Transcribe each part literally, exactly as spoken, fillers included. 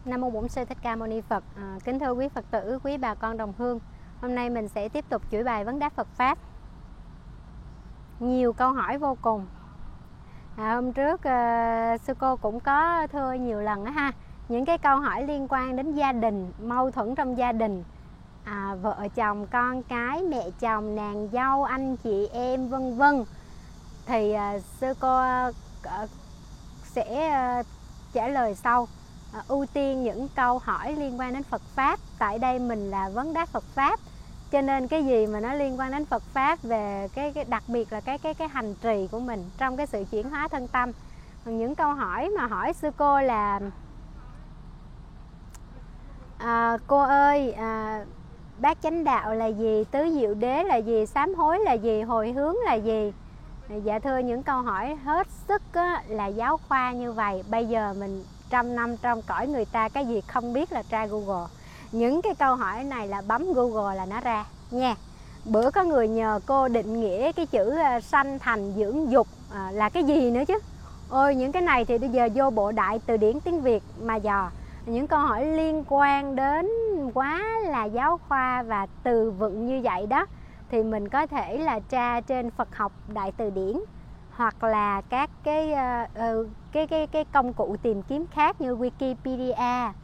Nam mô Bổn Sư Thích Ca Mâu Ni Phật. À, kính thưa quý Phật tử, quý bà con đồng hương, hôm nay mình sẽ tiếp tục chuỗi bài vấn đáp Phật pháp. Nhiều câu hỏi vô cùng. À, hôm trước à, sư cô cũng có thưa nhiều lần đó ha, những cái câu hỏi liên quan đến gia đình, mâu thuẫn trong gia đình, à, vợ chồng, con cái, mẹ chồng, nàng dâu, anh chị em, vân vân. Thì à, sư cô à, sẽ à, trả lời sau. À, ưu tiên những câu hỏi liên quan đến Phật pháp. Tại đây mình là vấn đáp Phật pháp, cho nên cái gì mà nó liên quan đến Phật pháp, về cái, cái đặc biệt là cái cái cái hành trì của mình trong cái sự chuyển hóa thân tâm. Những câu hỏi mà hỏi sư cô là à, cô ơi, à, bát chánh đạo là gì, tứ diệu đế là gì, sám hối là gì, hồi hướng là gì? Dạ thưa, những câu hỏi hết sức á, là giáo khoa như vậy. Bây giờ mình trăm năm trong cõi người ta, cái gì không biết là tra Google. Những cái câu hỏi này là bấm Google là nó ra nha. Bữa có người nhờ cô định nghĩa cái chữ sanh thành dưỡng dục à, là cái gì nữa chứ. Ôi, những cái này thì bây giờ vô bộ đại từ điển tiếng Việt mà dò. Những câu hỏi liên quan đến quá là giáo khoa và từ vựng như vậy đó, thì mình có thể là tra trên Phật học đại từ điển, hoặc là các cái uh, cái cái cái công cụ tìm kiếm khác như Wikipedia.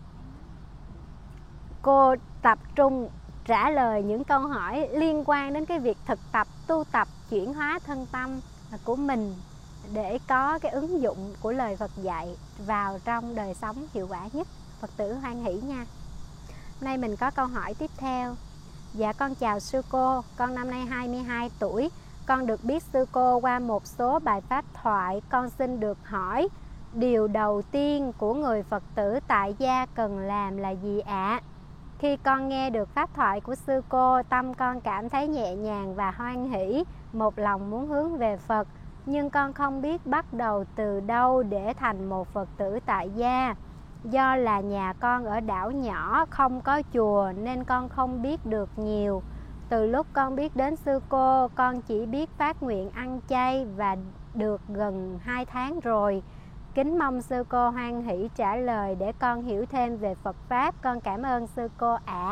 Cô tập trung trả lời những câu hỏi liên quan đến cái việc thực tập, tu tập, chuyển hóa thân tâm của mình để có cái ứng dụng của lời Phật dạy vào trong đời sống hiệu quả nhất. Phật tử hoan hỷ nha. Hôm nay mình có câu hỏi tiếp theo. Dạ con chào sư cô, con năm nay hai mươi hai tuổi. Con được biết sư cô qua một số bài pháp thoại. Con xin được hỏi, điều đầu tiên của người Phật tử tại gia cần làm là gì ạ? À? Khi con nghe được pháp thoại của sư cô, tâm con cảm thấy nhẹ nhàng và hoan hỷ, một lòng muốn hướng về Phật. Nhưng con không biết bắt đầu từ đâu để thành một Phật tử tại gia. Do là nhà con ở đảo nhỏ, không có chùa nên con không biết được nhiều. Từ lúc con biết đến sư cô, con chỉ biết phát nguyện ăn chay và được gần hai tháng rồi. Kính mong sư cô hoan hỷ trả lời để con hiểu thêm về Phật pháp. Con cảm ơn sư cô ạ. À.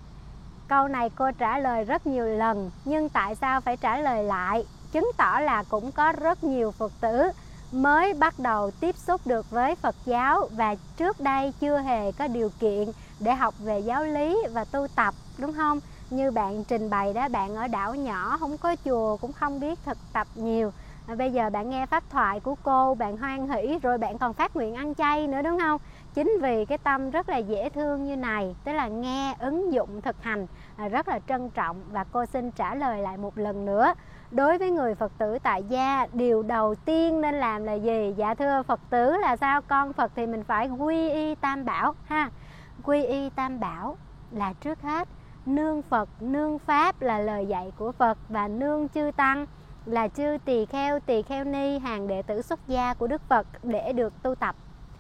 Câu này cô trả lời rất nhiều lần, nhưng tại sao phải trả lời lại? Chứng tỏ là cũng có rất nhiều Phật tử mới bắt đầu tiếp xúc được với Phật giáo và trước đây chưa hề có điều kiện để học về giáo lý và tu tập, đúng không? Như bạn trình bày đó, bạn ở đảo nhỏ, không có chùa, cũng không biết thực tập nhiều. À, bây giờ bạn nghe pháp thoại của cô, bạn hoan hỷ, rồi bạn còn phát nguyện ăn chay nữa, đúng không? Chính vì cái tâm rất là dễ thương như này, tức là nghe, ứng dụng, thực hành à, rất là trân trọng. Và cô xin trả lời lại một lần nữa. Đối với người Phật tử tại gia, điều đầu tiên nên làm là gì? Dạ thưa Phật tử là sao? Con Phật thì mình phải quy y Tam Bảo ha. Quy y Tam Bảo là trước hết. Nương Phật, nương Pháp là lời dạy của Phật, và nương chư Tăng là chư tỳ kheo, tỳ kheo ni, hàng đệ tử xuất gia của Đức Phật để được tu tập.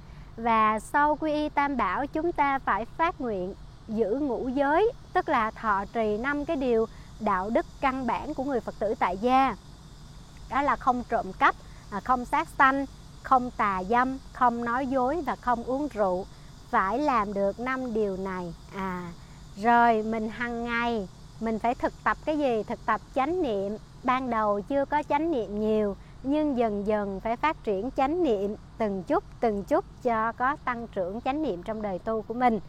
Và sau quy y Tam Bảo, chúng ta phải phát nguyện giữ ngũ giới, tức là thọ trì năm cái điều đạo đức căn bản của người Phật tử tại gia. Đó là không trộm cắp, không sát sanh, không tà dâm, không nói dối và không uống rượu. Phải làm được năm điều này. À, rồi mình hàng ngày mình phải thực tập cái gì? Thực tập chánh niệm. Ban đầu chưa có chánh niệm nhiều, nhưng dần dần phải phát triển chánh niệm từng chút từng chút cho có tăng trưởng chánh niệm trong đời tu của mình.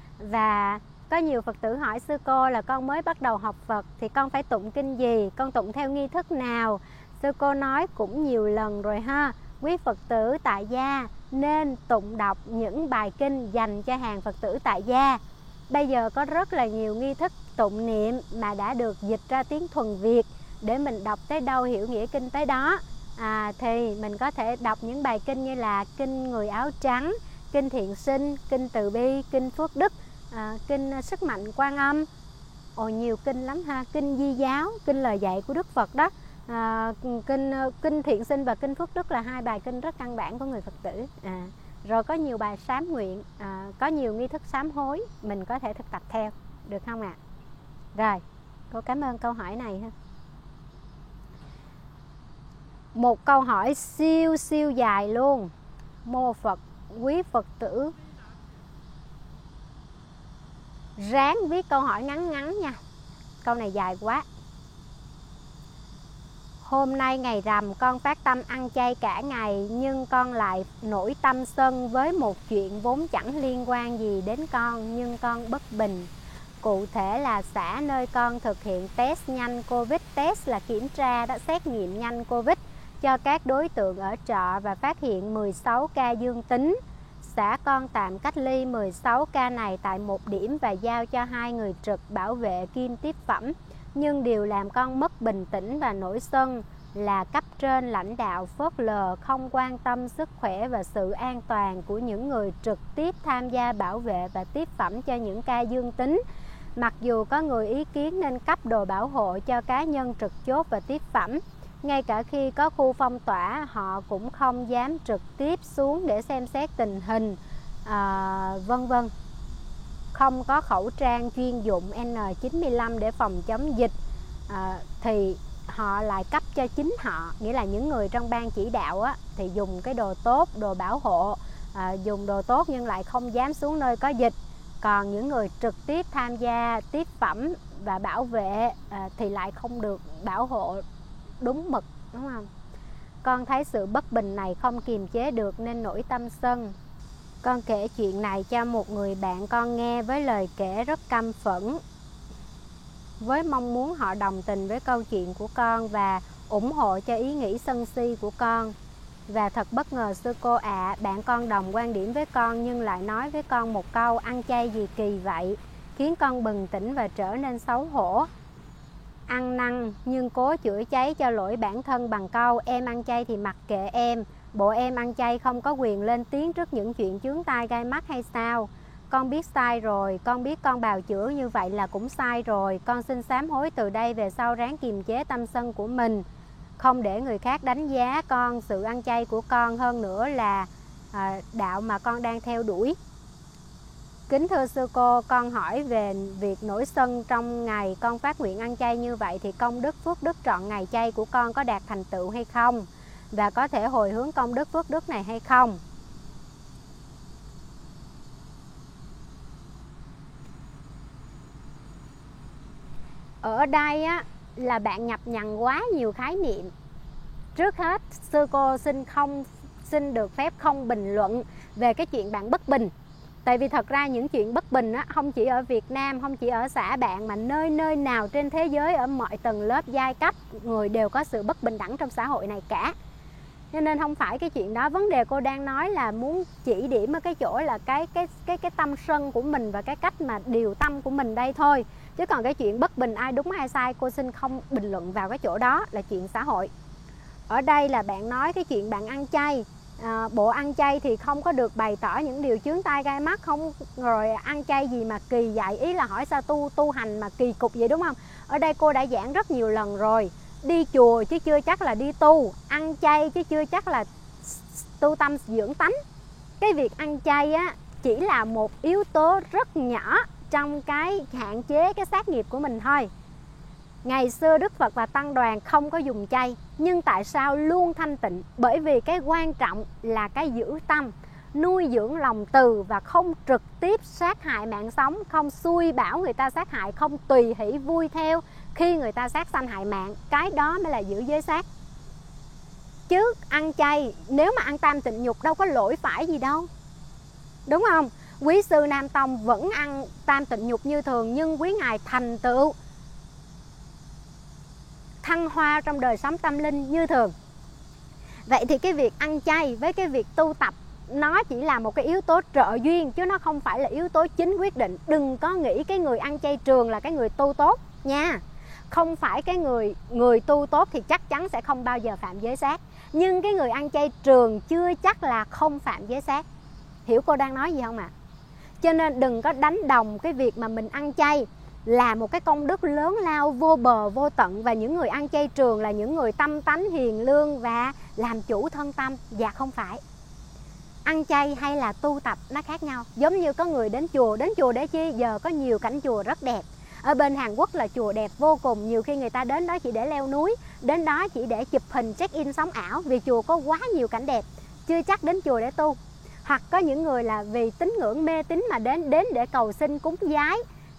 Và có nhiều Phật tử hỏi sư cô là con mới bắt đầu học Phật thì con phải tụng kinh gì, con tụng theo nghi thức nào? Sư cô nói cũng nhiều lần rồi ha. Quý Phật tử tại gia nên tụng đọc những bài kinh dành cho hàng Phật tử tại gia. Bây giờ có rất là nhiều nghi thức tụng niệm mà đã được dịch ra tiếng thuần Việt, để mình đọc tới đâu hiểu nghĩa kinh tới đó. À, thì mình có thể đọc những bài kinh như là kinh Người Áo Trắng, kinh Thiện Sinh, kinh Từ Bi, kinh Phước Đức, à, kinh Sức Mạnh Quan Âm. Ồ, nhiều kinh lắm ha. Kinh Di Giáo, kinh lời dạy của Đức Phật đó. À, kinh kinh Thiện Sinh và kinh Phước Đức là hai bài kinh rất căn bản của người Phật tử. À, rồi có nhiều bài sám nguyện, à, có nhiều nghi thức sám hối mình có thể thực tập theo, được không ạ? À? Rồi, cô cảm ơn câu hỏi này ha. Một câu hỏi siêu siêu dài luôn. Mô Phật, quý Phật tử ráng viết câu hỏi ngắn ngắn nha. Câu này dài quá. Hôm nay ngày rằm con phát tâm ăn chay cả ngày, nhưng con lại nổi tâm sân với một chuyện vốn chẳng liên quan gì đến con, nhưng con bất bình. Cụ thể là xã nơi con thực hiện test nhanh Covid. Test là kiểm tra đó, xét nghiệm nhanh Covid cho các đối tượng ở trọ và phát hiện mười sáu ca dương tính. Xã con tạm cách ly mười sáu ca này tại một điểm và giao cho hai người trực bảo vệ kiêm tiếp phẩm. Nhưng điều làm con mất bình tĩnh và nổi sân là cấp trên lãnh đạo phớt lờ, không quan tâm sức khỏe và sự an toàn của những người trực tiếp tham gia bảo vệ và tiếp phẩm cho những ca dương tính. Mặc dù có người ý kiến nên cấp đồ bảo hộ cho cá nhân trực chốt và tiếp phẩm. Ngay cả khi có khu phong tỏa, họ cũng không dám trực tiếp xuống để xem xét tình hình, à, vân vân. Không có khẩu trang chuyên dụng N chín mươi lăm để phòng chống dịch, à, thì họ lại cấp cho chính họ, nghĩa là những người trong ban chỉ đạo á, thì dùng cái đồ tốt, đồ bảo hộ, à, dùng đồ tốt nhưng lại không dám xuống nơi có dịch. Còn những người trực tiếp tham gia tiếp phẩm và bảo vệ à, thì lại không được bảo hộ đúng mực, đúng không? Con thấy sự bất bình này không kiềm chế được nên nổi tâm sân. Con kể chuyện này cho một người bạn con nghe với lời kể rất căm phẫn, với mong muốn họ đồng tình với câu chuyện của con và ủng hộ cho ý nghĩ sân si của con. Và thật bất ngờ sư cô ạ, à, bạn con đồng quan điểm với con nhưng lại nói với con một câu ăn chay gì kỳ vậy, khiến con bừng tỉnh và trở nên xấu hổ. Ăn năn nhưng cố chữa cháy cho lỗi bản thân bằng câu em ăn chay thì mặc kệ em, bộ em ăn chay không có quyền lên tiếng trước những chuyện chướng tai gai mắt hay sao? Con biết sai rồi, con biết con bào chữa như vậy là cũng sai rồi. Con xin sám hối từ đây về sau ráng kiềm chế tâm sân của mình, không để người khác đánh giá con, sự ăn chay của con, hơn nữa là à, đạo mà con đang theo đuổi. Kính thưa sư cô, con hỏi về việc nổi sân trong ngày con phát nguyện ăn chay như vậy thì công đức phước đức trọn ngày chay của con có đạt thành tựu hay không? Và có thể hồi hướng công đức phước đức này hay không? Ở đây á, là bạn nhập nhằng quá nhiều khái niệm. Trước hết, sư cô xin không xin được phép không bình luận về cái chuyện bạn bất bình. Tại vì thật ra những chuyện bất bình á, không chỉ ở Việt Nam, không chỉ ở xã bạn, mà nơi nơi nào trên thế giới, ở mọi tầng lớp giai cấp, người đều có sự bất bình đẳng trong xã hội này cả. Cho nên không phải cái chuyện đó. Vấn đề cô đang nói là muốn chỉ điểm ở cái chỗ là cái cái cái cái tâm sân của mình và cái cách mà điều tâm của mình đây thôi. Chứ còn cái chuyện bất bình ai đúng hay sai, cô xin không bình luận vào cái chỗ đó, là chuyện xã hội. Ở đây là bạn nói cái chuyện bạn ăn chay, à, bộ ăn chay thì không có được bày tỏ những điều chướng tai gai mắt, không, rồi ăn chay gì mà kỳ vậy, ý là hỏi sao tu tu hành mà kỳ cục vậy, đúng không? Ở đây cô đã giảng rất nhiều lần rồi, đi chùa chứ chưa chắc là đi tu, ăn chay chứ chưa chắc là tu tâm dưỡng tánh. Cái việc ăn chay á chỉ là một yếu tố rất nhỏ trong cái hạn chế cái sát nghiệp của mình thôi. Ngày xưa Đức Phật và Tăng đoàn không có dùng chay, nhưng tại sao luôn thanh tịnh? Bởi vì cái quan trọng là cái giữ tâm, nuôi dưỡng lòng từ và không trực tiếp sát hại mạng sống, không xui bảo người ta sát hại, không tùy hỷ vui theo khi người ta sát sanh hại mạng. Cái đó mới là giữ giới sát. Chứ ăn chay, nếu mà ăn tam tịnh nhục đâu có lỗi phải gì đâu, đúng không? Quý sư Nam Tông vẫn ăn tam tịnh nhục như thường, nhưng quý ngài thành tựu thăng hoa trong đời sống tâm linh như thường. Vậy thì cái việc ăn chay với cái việc tu tập nó chỉ là một cái yếu tố trợ duyên, chứ nó không phải là yếu tố chính quyết định. Đừng có nghĩ cái người ăn chay trường là cái người tu tốt nha. Không phải cái người người tu tốt thì chắc chắn sẽ không bao giờ phạm giới sát, nhưng cái người ăn chay trường chưa chắc là không phạm giới sát. Hiểu cô đang nói gì không ạ? À? Cho nên đừng có đánh đồng cái việc mà mình ăn chay là một cái công đức lớn lao vô bờ vô tận, và những người ăn chay trường là những người tâm tánh hiền lương và làm chủ thân tâm. Dạ không phải. Ăn chay hay là tu tập nó khác nhau. Giống như có người đến chùa, đến chùa để chi? Giờ có nhiều cảnh chùa rất đẹp. Ở bên Hàn Quốc là chùa đẹp vô cùng. Nhiều khi người ta đến đó chỉ để leo núi, đến đó chỉ để chụp hình check in sống ảo, vì chùa có quá nhiều cảnh đẹp, chưa chắc đến chùa để tu. Hoặc có những người là vì tín ngưỡng mê tín mà đến đến để cầu xin cúng giái,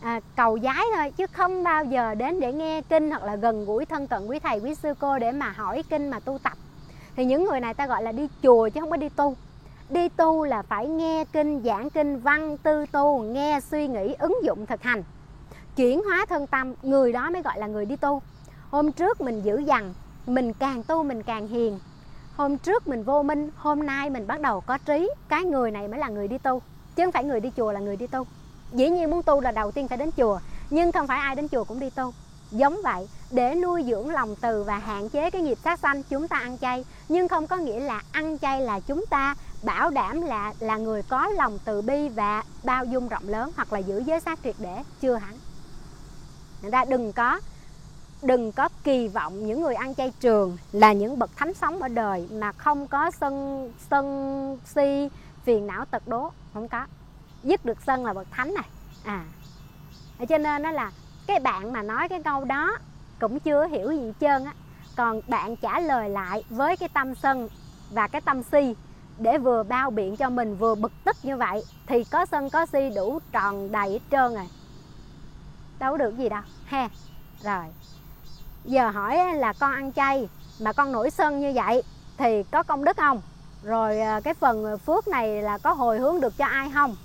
à, cầu giái thôi, chứ không bao giờ đến để nghe kinh hoặc là gần gũi thân cận quý thầy quý sư cô để mà hỏi kinh mà tu tập. Thì những người này ta gọi là đi chùa chứ không có đi tu. Đi tu là phải nghe kinh, giảng kinh, văn tư tu, nghe suy nghĩ, ứng dụng thực hành, chuyển hóa thân tâm, người đó mới gọi là người đi tu. Hôm trước mình dữ dằn, mình càng tu mình càng hiền. Hôm trước mình vô minh, hôm nay mình bắt đầu có trí. Cái người này mới là người đi tu, chứ không phải người đi chùa là người đi tu. Dĩ nhiên muốn tu là đầu tiên phải đến chùa, nhưng không phải ai đến chùa cũng đi tu. Giống vậy, để nuôi dưỡng lòng từ và hạn chế cái nghiệp sát sanh, chúng ta ăn chay. Nhưng không có nghĩa là ăn chay là chúng ta bảo đảm là là người có lòng từ bi và bao dung rộng lớn, hoặc là giữ giới sát triệt để. Chưa hẳn. Người ta đừng có đừng có kỳ vọng những người ăn chay trường là những bậc thánh sống ở đời mà không có sân sân si, phiền não tật đố. Không có. Dứt được sân là bậc thánh này. À, cho nên đó là cái bạn mà nói cái câu đó cũng chưa hiểu gì hết trơn á. Còn bạn trả lời lại với cái tâm sân và cái tâm si để vừa bao biện cho mình vừa bực tức như vậy thì có sân có si đủ tròn đầy hết trơn rồi, đâu được gì đâu ha. Rồi giờ hỏi là con ăn chay mà con nổi sân như vậy thì có công đức không? Rồi cái phần phước này là có hồi hướng được cho ai không?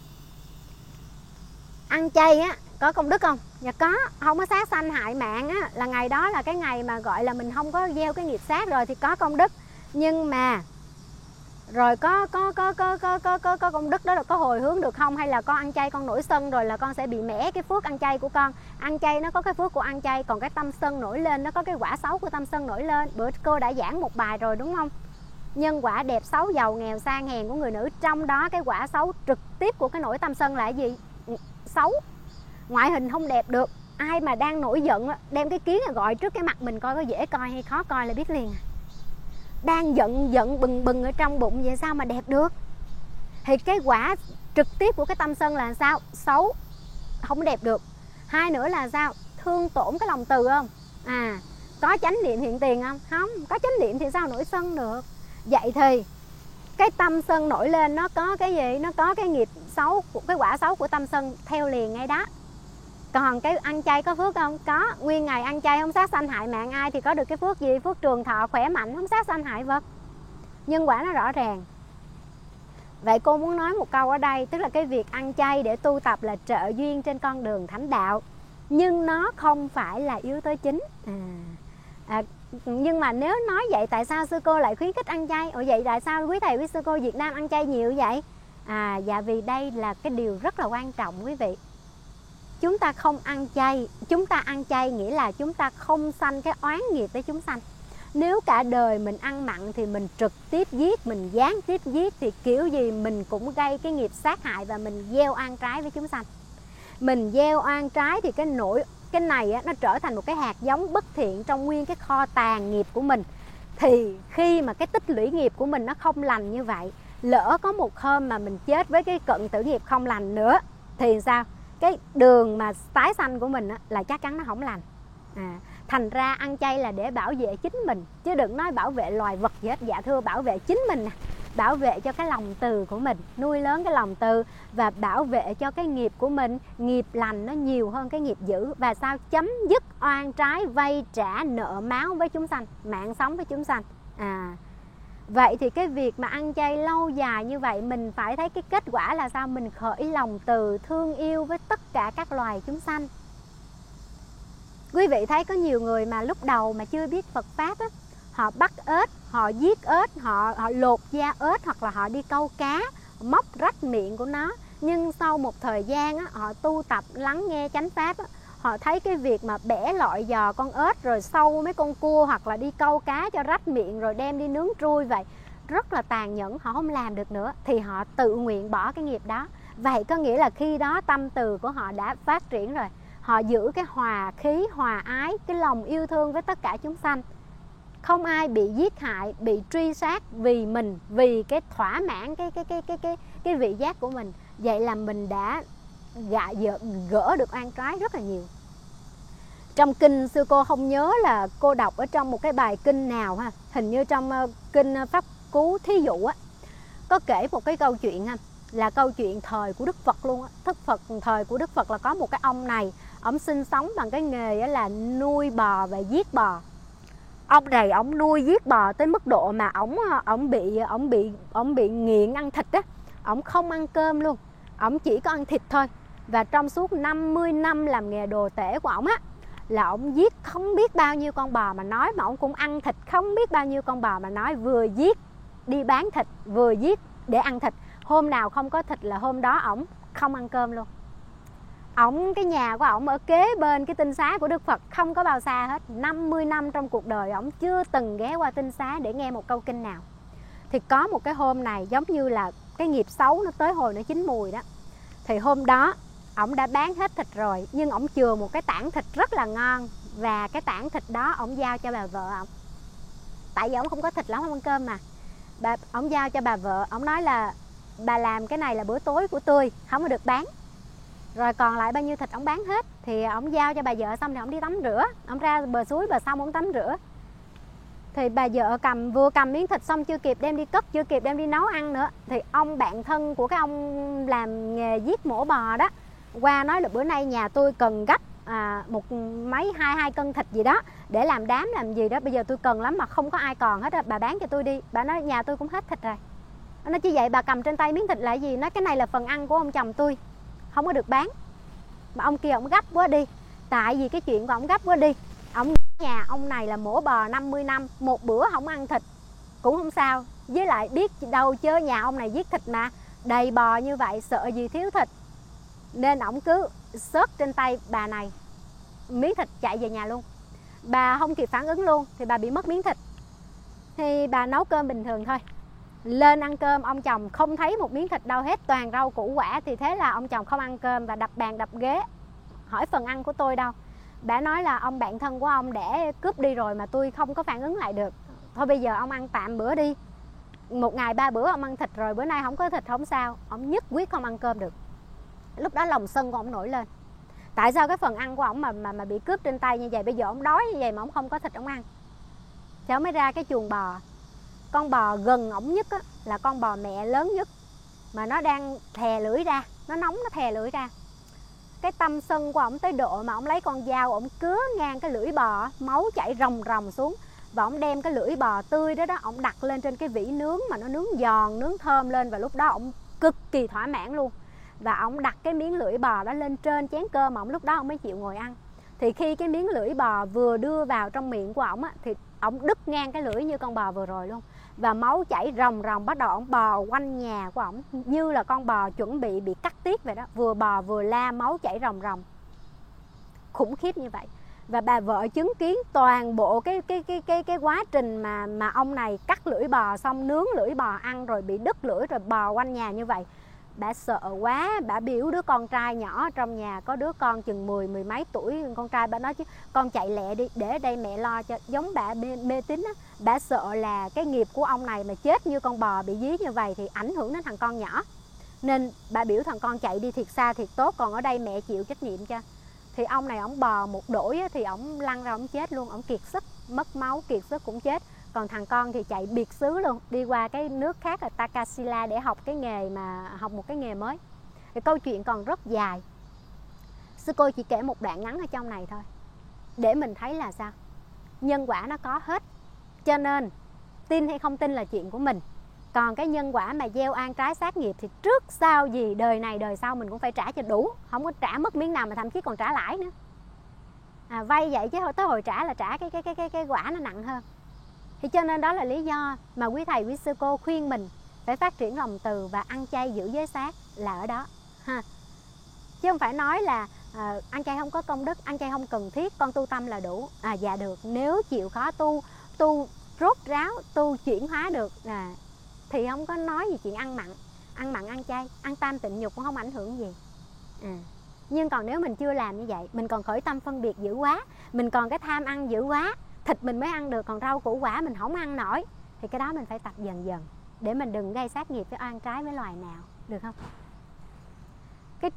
Ăn chay á có công đức không? Dạ có. Không có sát sanh hại mạng á, là ngày đó là cái ngày mà gọi là mình không có gieo cái nghiệp sát rồi thì có công đức. Nhưng mà rồi có có có có có có có, có công đức đó là có hồi hướng được không? Hay là con ăn chay con nổi sân rồi là con sẽ bị mẻ cái phước ăn chay của con? Ăn chay nó có cái phước của ăn chay, còn cái tâm sân nổi lên nó có cái quả xấu của tâm sân nổi lên. Bữa cô đã giảng một bài rồi đúng không? Nhân quả đẹp xấu, giàu nghèo sang hèn của người nữ. Trong đó cái quả xấu trực tiếp của cái nỗi tâm sân là cái gì? Xấu. Ngoại hình không đẹp được. Ai mà đang nổi giận đem cái kiến gọi trước cái mặt mình coi có dễ coi hay khó coi là biết liền. Đang giận giận bừng bừng ở trong bụng vậy sao mà đẹp được? Thì cái quả trực tiếp của cái tâm sân là sao? Xấu, không đẹp được. Hai nữa là sao? Thương tổn cái lòng từ không? À, có chánh niệm hiện tiền không? Không, có chánh niệm thì sao nổi sân được? Vậy thì cái tâm sân nổi lên nó có cái gì? Nó có cái nghiệp xấu, cái quả xấu của tâm sân theo liền ngay đó. Còn cái ăn chay có phước không? Có. Nguyên ngày ăn chay không sát sanh hại mạng ai thì có được cái phước gì? Phước trường thọ, khỏe mạnh, không sát sanh hại vật. Nhân quả nó rõ ràng. Vậy cô muốn nói một câu ở đây, tức là cái việc ăn chay để tu tập là trợ duyên trên con đường thánh đạo, nhưng nó không phải là yếu tố chính. À, à, nhưng mà nếu nói vậy tại sao sư cô lại khuyến khích ăn chay? Ủa vậy tại sao quý thầy quý sư cô Việt Nam ăn chay nhiều vậy? À, dạ vì đây là cái điều rất là quan trọng quý vị. Chúng ta không ăn chay, chúng ta ăn chay nghĩa là chúng ta không sanh cái oán nghiệp với chúng sanh. Nếu cả đời mình ăn mặn thì mình trực tiếp giết, mình gián tiếp giết thì kiểu gì mình cũng gây cái nghiệp sát hại và mình gieo oan trái với chúng sanh. Mình gieo oan trái thì cái nỗi cái này á, nó trở thành một cái hạt giống bất thiện trong nguyên cái kho tàng nghiệp của mình. Thì khi mà cái tích lũy nghiệp của mình nó không lành như vậy, lỡ có một hôm mà mình chết với cái cận tử nghiệp không lành nữa thì sao? Cái đường mà tái sanh của mình á, là chắc chắn nó không lành. À, thành ra ăn chay là để bảo vệ chính mình, chứ đừng nói bảo vệ loài vật gì hết. Dạ thưa, bảo vệ chính mình nè, bảo vệ cho cái lòng từ của mình, nuôi lớn cái lòng từ và bảo vệ cho cái nghiệp của mình, nghiệp lành nó nhiều hơn cái nghiệp dữ. Và sao? Chấm dứt oan trái, vay trả nợ máu với chúng sanh, mạng sống với chúng sanh. À, vậy thì cái việc mà ăn chay lâu dài như vậy, mình phải thấy cái kết quả là sao? Mình khởi lòng từ thương yêu với tất cả các loài chúng sanh. Quý vị thấy có nhiều người mà lúc đầu mà chưa biết Phật Pháp á, họ bắt ếch, họ giết ếch, họ, họ lột da ếch, hoặc là họ đi câu cá, móc rách miệng của nó. Nhưng sau một thời gian á, họ tu tập lắng nghe chánh Pháp á, họ thấy cái việc mà bẻ lọi giò con ếch rồi sâu mấy con cua, hoặc là đi câu cá cho rách miệng rồi đem đi nướng trui vậy, rất là tàn nhẫn, họ không làm được nữa thì họ tự nguyện bỏ cái nghiệp đó. Vậy có nghĩa là khi đó tâm từ của họ đã phát triển rồi, họ giữ cái hòa khí, hòa ái, cái lòng yêu thương với tất cả chúng sanh. Không ai bị giết hại, bị truy sát vì mình, vì cái thỏa mãn cái cái cái cái cái cái vị giác của mình. Vậy là mình đã gạ gỡ, gỡ được oan trái rất là nhiều. Trong kinh sư cô không nhớ là cô đọc ở trong một cái bài kinh nào ha, hình như trong uh, kinh Pháp Cú Thí Dụ á, có kể một cái câu chuyện ha. là câu chuyện thời của Đức Phật luôn á. Thức Phật thời của Đức Phật là có một cái ông này, ông sinh sống bằng cái nghề là nuôi bò và giết bò. Ông này ông nuôi giết bò tới mức độ mà ông ông bị ông bị ông bị nghiện ăn thịt á, ông không ăn cơm luôn, ông chỉ có ăn thịt thôi. Và trong suốt năm mươi năm làm nghề đồ tể của ông á, là ông giết không biết bao nhiêu con bò mà nói, mà ông cũng ăn thịt không biết bao nhiêu con bò mà nói, vừa giết đi bán thịt, vừa giết để ăn thịt. Hôm nào không có thịt là hôm đó ổng không ăn cơm luôn. Ổng, cái nhà của ổng ở kế bên cái tinh xá của Đức Phật, không có bao xa hết. Năm mươi năm trong cuộc đời ổng chưa từng ghé qua tinh xá để nghe một câu kinh nào. Thì có một cái hôm này giống như là cái nghiệp xấu nó tới hồi nó chín mùi đó. Thì hôm đó ổng đã bán hết thịt rồi, nhưng ổng chừa một cái tảng thịt rất là ngon, và cái tảng thịt đó ổng giao cho bà vợ ổng. Tại vì ổng không có thịt là không ăn cơm mà. Bà, ổng giao cho bà vợ, ổng nói là bà làm cái này là bữa tối của tôi, không có được bán. Rồi còn lại bao nhiêu thịt ổng bán hết. Thì ổng giao cho bà vợ xong thì ổng đi tắm rửa. Ổng ra bờ suối bờ sông ổng tắm rửa. Thì bà vợ cầm vừa cầm miếng thịt xong chưa kịp đem đi cất, chưa kịp đem đi nấu ăn nữa, thì ông bạn thân của cái ông làm nghề giết mổ bò đó qua nói là bữa nay nhà tôi cần gấp à, một mấy hai hai cân thịt gì đó để làm đám làm gì đó, bây giờ tôi cần lắm mà không có ai còn hết á, bà bán cho tôi đi. Bà nói nhà tôi cũng hết thịt rồi. Nó chỉ vậy, bà cầm trên tay miếng thịt là gì? Nói cái này là phần ăn của ông chồng tôi, không có được bán. Mà ông kia ông gấp quá đi, tại vì cái chuyện của ông gấp quá đi. Ông nhà ông này là mổ bò năm mươi năm, một bữa không ăn thịt cũng không sao, với lại biết đâu chớ nhà ông này giết thịt mà đầy bò như vậy, sợ gì thiếu thịt. Nên ổng cứ xớt trên tay bà này miếng thịt chạy về nhà luôn. Bà không kịp phản ứng luôn thì bà bị mất miếng thịt. Thì bà nấu cơm bình thường thôi, lên ăn cơm ông chồng không thấy một miếng thịt đâu hết, toàn rau củ quả. Thì thế là ông chồng không ăn cơm và đập bàn đập ghế, hỏi phần ăn của tôi đâu. Bà nói là ông bạn thân của ông để cướp đi rồi mà tôi không có phản ứng lại được. Thôi bây giờ ông ăn tạm bữa đi, một ngày ba bữa ông ăn thịt rồi, bữa nay không có thịt không sao. Ông nhất quyết không ăn cơm được. Lúc đó lòng sân của ông nổi lên. Tại sao cái phần ăn của ông mà, mà, mà bị cướp trên tay như vậy, bây giờ ông đói như vậy mà ông không có thịt ông ăn. Thì ông mới ra cái chuồng bò. Con bò gần ổng nhất á, là con bò mẹ lớn nhất, mà nó đang thè lưỡi ra, nó nóng nó thè lưỡi ra. Cái tâm sân của ổng tới độ mà ổng lấy con dao ổng cứa ngang cái lưỡi bò, máu chảy ròng ròng xuống. Và ổng đem cái lưỡi bò tươi đó đó, ổng đặt lên trên cái vỉ nướng mà nó nướng giòn, nướng thơm lên. Và lúc đó ổng cực kỳ thỏa mãn luôn. Và ổng đặt cái miếng lưỡi bò đó lên trên chén cơm mà ổng lúc đó ổng mới chịu ngồi ăn. Thì khi cái miếng lưỡi bò vừa đưa vào trong miệng của ổng á, thì ổng đứt ngang cái lưỡi như con bò vừa rồi luôn. Và máu chảy ròng ròng, bắt đầu ổng bò quanh nhà của ổng như là con bò chuẩn bị bị cắt tiết vậy đó, vừa bò vừa la, máu chảy ròng ròng, khủng khiếp như vậy. Và bà vợ chứng kiến toàn bộ cái cái cái cái cái quá trình mà mà ông này cắt lưỡi bò xong nướng lưỡi bò ăn rồi bị đứt lưỡi rồi bò quanh nhà như vậy. Bà sợ quá, bà biểu đứa con trai nhỏ trong nhà, có đứa con chừng mười mười mấy tuổi, con trai bà nói chứ con chạy lẹ đi, để đây mẹ lo cho. Giống bà mê, mê tín á, bà sợ là cái nghiệp của ông này mà chết như con bò bị dí như vậy thì ảnh hưởng đến thằng con nhỏ. Nên bà biểu thằng con chạy đi thiệt xa thiệt tốt, còn ở đây mẹ chịu trách nhiệm cho. Thì ông này ổng bò một đỗi á, thì ổng lăn ra ổng chết luôn, ổng kiệt sức, mất máu kiệt sức cũng chết. Còn thằng con thì chạy biệt xứ luôn, đi qua cái nước khác là Takasila để học cái nghề mà học một cái nghề mới. Thì câu chuyện còn rất dài. Sư cô chỉ kể một đoạn ngắn ở trong này thôi, để mình thấy là sao nhân quả nó có hết. Cho nên tin hay không tin là chuyện của mình. Còn cái nhân quả mà gieo an trái sát nghiệp thì trước sau gì đời này đời sau mình cũng phải trả cho đủ, không có trả mất miếng nào mà thậm chí còn trả lãi nữa. À, vay vậy chứ tới hồi trả là trả cái cái cái cái cái quả nó nặng hơn. Thì cho nên đó là lý do mà quý thầy quý sư cô khuyên mình phải phát triển lòng từ và ăn chay giữ giới sát là ở đó ha. Chứ không phải nói là à, ăn chay không có công đức, ăn chay không cần thiết, con tu tâm là đủ. À dạ được, nếu chịu khó tu, tu rốt ráo, tu chuyển hóa được à, thì không có nói gì chuyện ăn mặn. Ăn mặn ăn chay, ăn tam tịnh nhục cũng không ảnh hưởng gì à. Nhưng còn nếu mình chưa làm như vậy, mình còn khởi tâm phân biệt dữ quá, mình còn cái tham ăn dữ quá, thịt mình mới ăn được, còn rau củ quả mình không ăn nổi, thì cái đó mình phải tập dần dần để mình đừng gây sát nghiệp với oan trái với loài nào, được không? Cái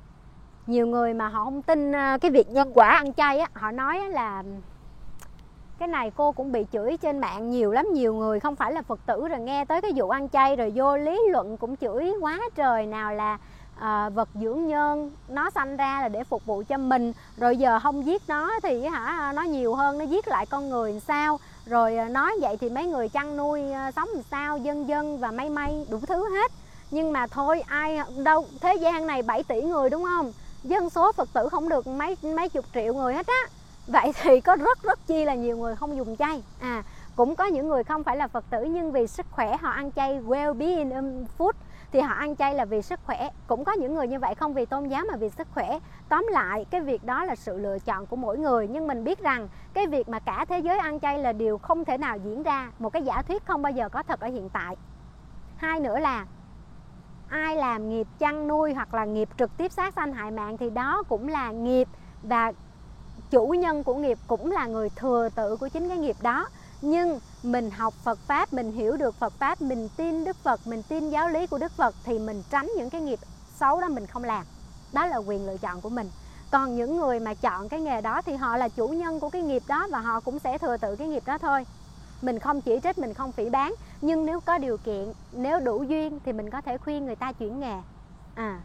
nhiều người mà họ không tin cái việc nhân quả ăn chay á, họ nói là Cái này cô cũng bị chửi trên mạng nhiều lắm. Nhiều người không phải là Phật tử rồi nghe tới cái vụ ăn chay rồi vô lý luận cũng chửi quá trời. Nào là à, vật dưỡng nhân, nó sanh ra là để phục vụ cho mình, rồi giờ không giết nó thì hả nó nhiều hơn, nó giết lại con người làm sao. Rồi nói vậy thì mấy người chăn nuôi sống làm sao, dân dân và may may đủ thứ hết. Nhưng mà thôi, ai đâu, thế gian này bảy tỷ người đúng không? Dân số Phật tử không được mấy mấy chục triệu người hết á. Vậy thì có rất rất chi là nhiều người không dùng chay. À, cũng có những người không phải là Phật tử nhưng vì sức khỏe họ ăn chay, well-being food, thì họ ăn chay là vì sức khỏe. Cũng có những người như vậy không vì tôn giáo mà vì sức khỏe. Tóm lại cái việc đó là sự lựa chọn của mỗi người. Nhưng mình biết rằng cái việc mà cả thế giới ăn chay là điều không thể nào diễn ra. Một cái giả thuyết không bao giờ có thật ở hiện tại. Hai nữa là ai làm nghiệp chăn nuôi hoặc là nghiệp trực tiếp sát sanh hại mạng thì đó cũng là nghiệp, và chủ nhân của nghiệp cũng là người thừa tự của chính cái nghiệp đó. Nhưng mình học Phật Pháp, mình hiểu được Phật Pháp, mình tin Đức Phật, mình tin giáo lý của Đức Phật thì mình tránh những cái nghiệp xấu đó mình không làm. Đó là quyền lựa chọn của mình. Còn những người mà chọn cái nghề đó thì họ là chủ nhân của cái nghiệp đó và họ cũng sẽ thừa tự cái nghiệp đó thôi. Mình không chỉ trích, mình không phỉ báng. Nhưng nếu có điều kiện, nếu đủ duyên thì mình có thể khuyên người ta chuyển nghề. À.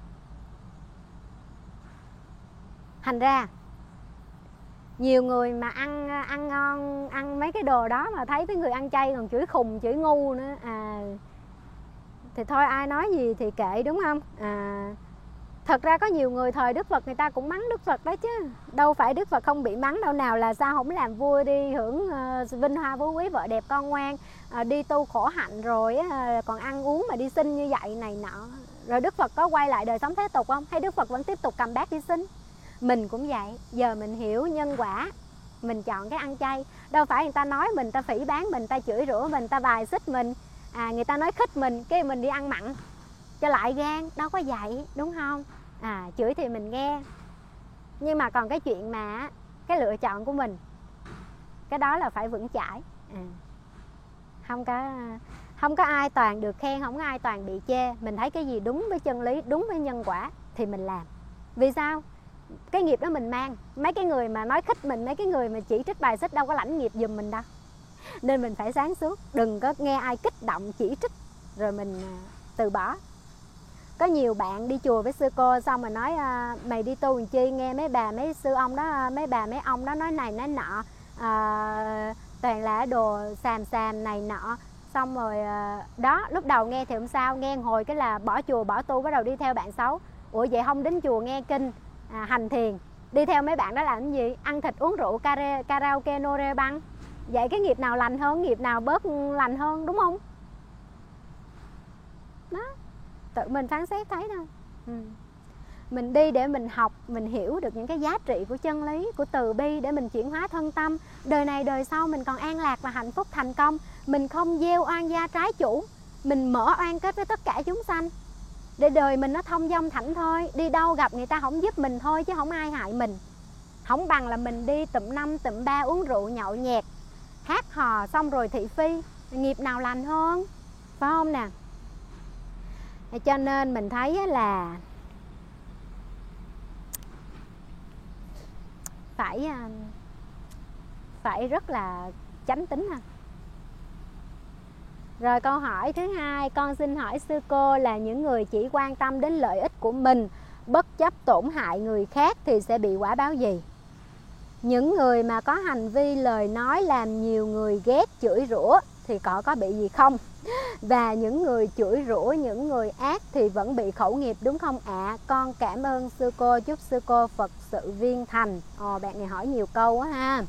Thành ra nhiều người mà ăn ăn ngon, ăn mấy cái đồ đó mà thấy cái người ăn chay còn chửi khùng, chửi ngu nữa. À, thì thôi ai nói gì thì kệ, đúng không? À, thật ra có nhiều người thời Đức Phật người ta cũng mắng Đức Phật đó chứ. Đâu phải Đức Phật không bị mắng đâu. Nào là sao không làm vua đi hưởng uh, vinh hoa phú quý, vợ đẹp con ngoan, uh, đi tu khổ hạnh rồi uh, còn ăn uống mà đi xin như vậy này nọ. Rồi Đức Phật có quay lại đời sống thế tục không? Hay Đức Phật vẫn tiếp tục cầm bát đi xin? Mình cũng vậy. Giờ mình hiểu nhân quả, mình chọn cái ăn chay. Đâu phải người ta nói mình, ta phỉ báng mình, ta chửi rủa mình, ta bài xích mình, à, người ta nói khích mình, cái mình đi ăn mặn cho lại gan. Đâu có vậy, đúng không? À, chửi thì mình nghe. Nhưng mà còn cái chuyện mà cái lựa chọn của mình, cái đó là phải vững chãi. À, không có không có ai toàn được khen, không có ai toàn bị chê. Mình thấy cái gì đúng với chân lý, đúng với nhân quả thì mình làm. Vì sao? Cái nghiệp đó mình mang. Mấy cái người mà nói khích mình, mấy cái người mà chỉ trích bài xích đâu có lãnh nghiệp giùm mình đâu. Nên mình phải sáng suốt, đừng có nghe ai kích động chỉ trích rồi mình từ bỏ. Có nhiều bạn đi chùa với sư cô xong mà nói à, mày đi tu làm chi, nghe mấy bà mấy sư ông đó, mấy bà mấy ông đó nói này nói nọ, à, toàn là đồ xàm xàm này nọ. Xong rồi à, đó, lúc đầu nghe thì không sao, nghe hồi cái là bỏ chùa bỏ tu, bắt đầu đi theo bạn xấu. Ủa vậy không đến chùa nghe kinh, à, hành thiền, đi theo mấy bạn đó làm cái gì? Ăn thịt uống rượu, karaoke nô rê băng. Vậy cái nghiệp nào lành hơn, nghiệp nào bớt lành hơn, đúng không? Đó, tự mình phán xét thấy thôi. Ừ. Mình đi để mình học, mình hiểu được những cái giá trị của chân lý, của từ bi để mình chuyển hóa thân tâm. Đời này đời sau mình còn an lạc và hạnh phúc thành công. Mình không gieo oan gia trái chủ, mình mở oan kết với tất cả chúng sanh để đời mình nó thông dong thảnh thơi. Đi đâu gặp người ta không giúp mình thôi chứ không ai hại mình. Không bằng là mình đi tụm năm tụm ba uống rượu nhậu nhẹt, hát hò xong rồi thị phi. Nghiệp nào lành hơn, phải không nè? Cho nên mình thấy là phải phải rất là chánh tín ha. Rồi câu hỏi thứ hai, con xin hỏi sư cô là những người chỉ quan tâm đến lợi ích của mình, bất chấp tổn hại người khác thì sẽ bị quả báo gì? Những người mà có hành vi lời nói làm nhiều người ghét chửi rủa thì họ có bị gì không? Và những người chửi rủa, những người ác thì vẫn bị khẩu nghiệp đúng không ạ? À, con cảm ơn sư cô, chúc sư cô Phật sự viên thành. Ồ, bạn này hỏi nhiều câu quá ha.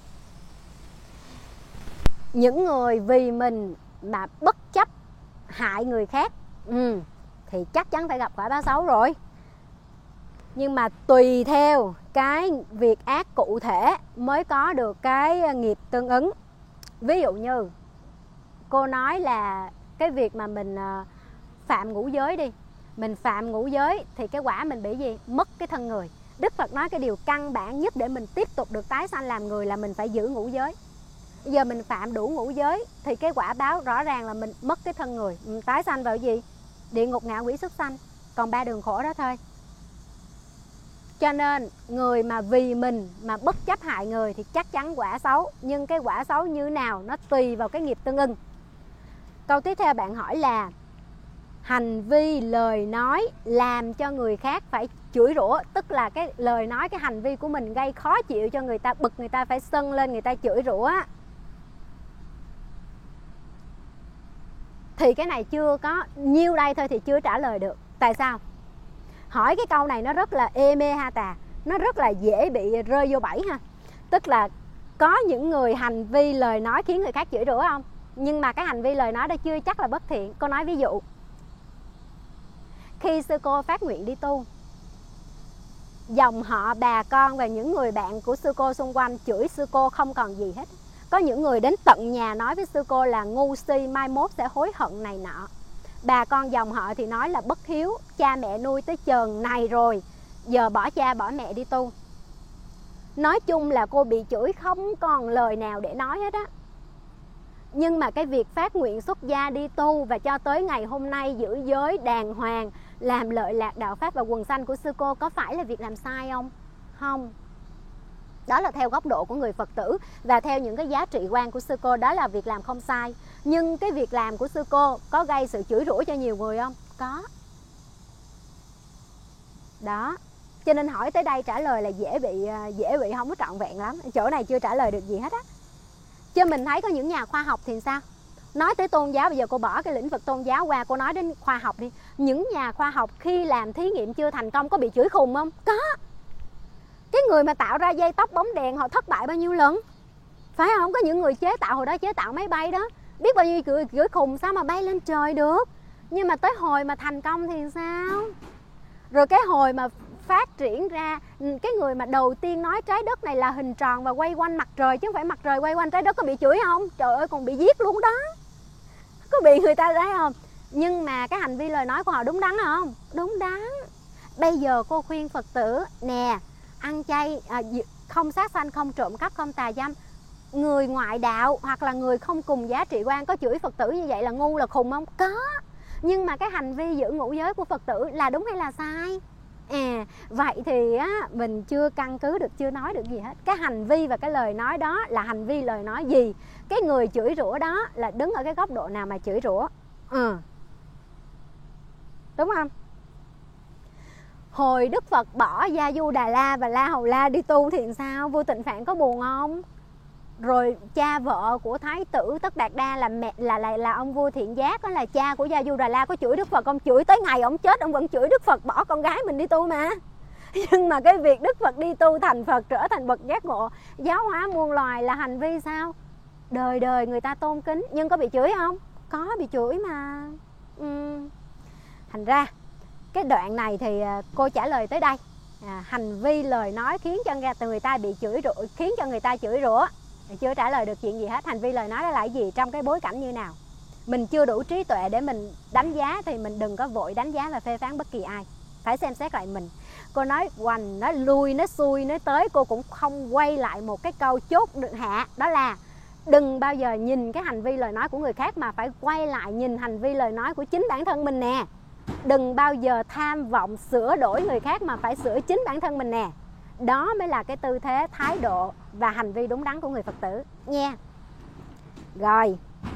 Những người vì mình mà bất chấp hại người khác, ừ, thì chắc chắn phải gặp quả báo xấu rồi. Nhưng mà tùy theo cái việc ác cụ thể mới có được cái nghiệp tương ứng. Ví dụ như cô nói là cái việc mà mình phạm ngũ giới đi, mình phạm ngũ giới thì cái quả mình bị gì? Mất cái thân người. Đức Phật nói cái điều căn bản nhất để mình tiếp tục được tái sanh làm người là mình phải giữ ngũ giới. Bây giờ mình phạm đủ ngũ giới thì cái quả báo rõ ràng là mình mất cái thân người, mình tái sanh vào gì? Địa ngục, ngạ quỷ, súc sanh. Còn ba đường khổ đó thôi. Cho nên người mà vì mình mà bất chấp hại người thì chắc chắn quả xấu. Nhưng cái quả xấu như nào nó tùy vào cái nghiệp tương ưng. Câu tiếp theo bạn hỏi là hành vi lời nói làm cho người khác phải chửi rủa, tức là cái lời nói, cái hành vi của mình gây khó chịu cho người ta, bực người ta phải sân lên, người ta chửi rủa, thì cái này chưa có, nhiêu đây thôi thì chưa trả lời được. Tại sao? Hỏi cái câu này nó rất là ê mê ha tà, nó rất là dễ bị rơi vô bẫy ha. Tức là có những người hành vi lời nói khiến người khác chửi rủa không? Nhưng mà cái hành vi lời nói đó chưa chắc là bất thiện. Cô nói ví dụ, khi sư cô phát nguyện đi tu, dòng họ bà con và những người bạn của sư cô xung quanh chửi sư cô không còn gì hết. Có những người đến tận nhà nói với sư cô là ngu si, mai mốt sẽ hối hận này nọ. Bà con dòng họ thì nói là bất hiếu, cha mẹ nuôi tới chừng này rồi, giờ bỏ cha bỏ mẹ đi tu. Nói chung là cô bị chửi không còn lời nào để nói hết á. Nhưng mà cái việc phát nguyện xuất gia đi tu và cho tới ngày hôm nay giữ giới đàng hoàng, làm lợi lạc đạo pháp và quần sanh của sư cô có phải là việc làm sai không? Không. Đó là theo góc độ của người Phật tử và theo những cái giá trị quan của sư cô, đó là việc làm không sai. Nhưng cái việc làm của sư cô có gây sự chửi rủa cho nhiều người không? Có. Đó. Cho nên hỏi tới đây trả lời là dễ bị dễ bị không có trọn vẹn lắm. Chỗ này chưa trả lời được gì hết á. Chứ mình thấy có những nhà khoa học thì sao? Nói tới tôn giáo, bây giờ cô bỏ cái lĩnh vực tôn giáo qua, cô nói đến khoa học đi. Những nhà khoa học khi làm thí nghiệm chưa thành công có bị chửi khùng không? Có. Cái người mà tạo ra dây tóc bóng đèn họ thất bại bao nhiêu lần? Phải không? Có những người chế tạo, hồi đó chế tạo máy bay đó, biết bao nhiêu chửi, chửi khùng sao mà bay lên trời được. Nhưng mà tới hồi mà thành công thì sao? Rồi cái hồi mà phát triển ra, cái người mà đầu tiên nói trái đất này là hình tròn và quay quanh mặt trời chứ không phải mặt trời quay quanh trái đất, có bị chửi không? Trời ơi, còn bị giết luôn đó. Có bị người ta thấy không? Nhưng mà cái hành vi lời nói của họ đúng đắn không? Đúng đắn. Bây giờ cô khuyên Phật tử nè, ăn chay, à, không sát sanh, không trộm cắp, không tà dâm. Người ngoại đạo hoặc là người không cùng giá trị quan có chửi Phật tử như vậy là ngu là khùng không? Có. Nhưng mà cái hành vi giữ ngũ giới của Phật tử là đúng hay là sai? À, vậy thì á, mình chưa căn cứ được, chưa nói được gì hết. Cái hành vi và cái lời nói đó là hành vi lời nói gì? Cái người chửi rủa đó là đứng ở cái góc độ nào mà chửi rủa? Ừ. Đúng không? Hồi Đức Phật bỏ Gia Du Đà La và La Hầu La đi tu thì sao? Vua Tịnh Phạn có buồn không? Rồi cha vợ của Thái tử Tất Đạt Đa là mẹ là là, là ông vua Thiện Giác, đó là cha của Gia Du Đà La, có chửi Đức Phật không? Chửi tới ngày ông chết ông vẫn chửi Đức Phật bỏ con gái mình đi tu mà. Nhưng mà cái việc Đức Phật đi tu thành Phật, trở thành bậc giác ngộ, giáo hóa muôn loài là hành vi sao? Đời đời người ta tôn kính. Nhưng có bị chửi không? Có bị chửi mà. ừ. Thành ra cái đoạn này thì cô trả lời tới đây. à, Hành vi lời nói khiến cho người ta bị chửi rủa, khiến cho người ta chửi rủa, chưa trả lời được chuyện gì hết. Hành vi lời nói đó là gì, trong cái bối cảnh như nào? Mình chưa đủ trí tuệ để mình đánh giá thì mình đừng có vội đánh giá và phê phán bất kỳ ai. Phải xem xét lại mình. Cô nói hoành, nói lui, nói xuôi, nói tới, cô cũng không quay lại một cái câu chốt được hạ. Đó là đừng bao giờ nhìn cái hành vi lời nói của người khác mà phải quay lại nhìn hành vi lời nói của chính bản thân mình nè. Đừng bao giờ tham vọng sửa đổi người khác mà phải sửa chính bản thân mình nè. Đó mới là cái tư thế, thái độ và hành vi đúng đắn của người Phật tử nha. Rồi,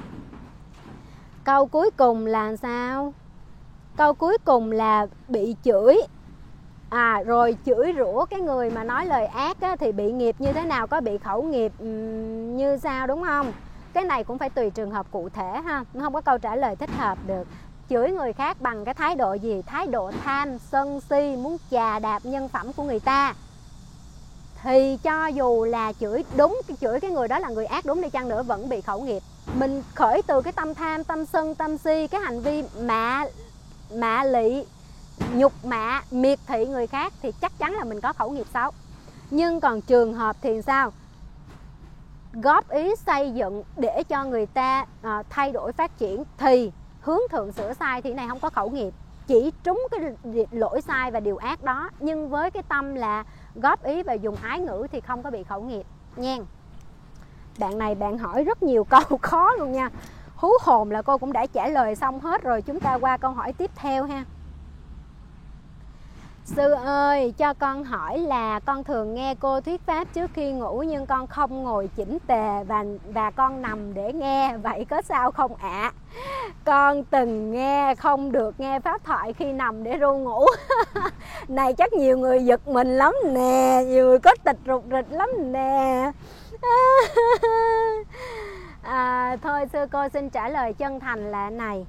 câu cuối cùng là sao? Câu cuối cùng là bị chửi. À rồi chửi rủa cái người mà nói lời ác á, thì bị nghiệp như thế nào? Có bị khẩu nghiệp um, như sao, đúng không? Cái này cũng phải tùy trường hợp cụ thể ha, không có câu trả lời thích hợp được. Chửi người khác bằng cái thái độ gì? Thái độ tham, sân si, muốn chà đạp nhân phẩm của người ta, thì cho dù là chửi đúng, cái chửi cái người đó là người ác đúng đi chăng nữa vẫn bị khẩu nghiệp. Mình khởi từ cái tâm tham, tâm sân, tâm si, cái hành vi mạ mạ lị, nhục mạ, miệt thị người khác thì chắc chắn là mình có khẩu nghiệp xấu. Nhưng còn trường hợp thì sao? Góp ý xây dựng để cho người ta à, thay đổi phát triển thì hướng thượng sửa sai thì này không có khẩu nghiệp. Chỉ trúng cái lỗi sai và điều ác đó, nhưng với cái tâm là góp ý và dùng ái ngữ thì không có bị khẩu nghiệp nha. Bạn này bạn hỏi rất nhiều câu khó luôn nha. Hú hồn là cô cũng đã trả lời xong hết rồi. Chúng ta qua câu hỏi tiếp theo ha. Sư ơi, cho con hỏi là con thường nghe cô thuyết pháp trước khi ngủ nhưng con không ngồi chỉnh tề và và con nằm để nghe, vậy có sao không ạ? À? Con từng nghe không được nghe pháp thoại khi nằm để ru ngủ. Này chắc nhiều người giật mình lắm nè, nhiều người có tịch rụt rịch lắm nè. À, thôi sư cô xin trả lời chân thành là này.